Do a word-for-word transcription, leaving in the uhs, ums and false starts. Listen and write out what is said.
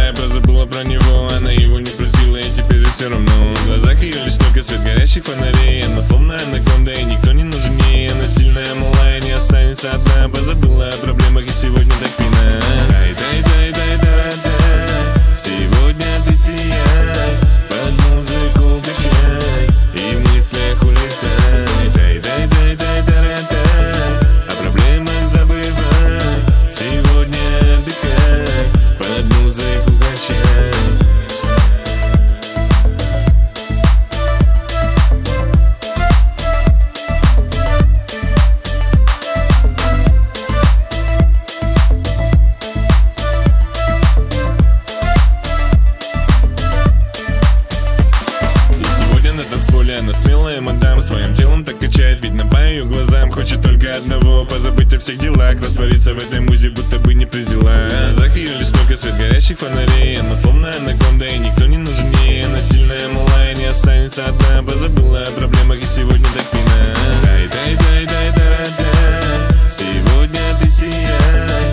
такая, позабыла про него. Она его не простила, и теперь все равно. В глазах ее лишь только свет горящих фонарей. Она словно анаконда, и никто не нужнее. Она сильная, малая, не останется одна. Позабыла о проблемах, и сегодня так пина. Дай, дай, дай, дай, дай, дай. Сегодня ты сияй, под музыку качай, и в мыслях улетай. Дай, дай, дай, дай, дай, дай. О проблемах забывай. Сегодня отдыхай, под музыку качай. Она смелая мадам, своим телом так качает, видно по ее глазам. Хочет только одного, позабыть о всех делах, раствориться в этой музе, будто бы не при делах. В глазах ее лишь только свет горящих фонарей. Она словно анаконда, и никто не нужнее. Она сильная, малая, не останется одна. Позабыла о проблемах, и сегодня так пина. Дай, дай, дай, дай, дай, дай. Сегодня ты сияй,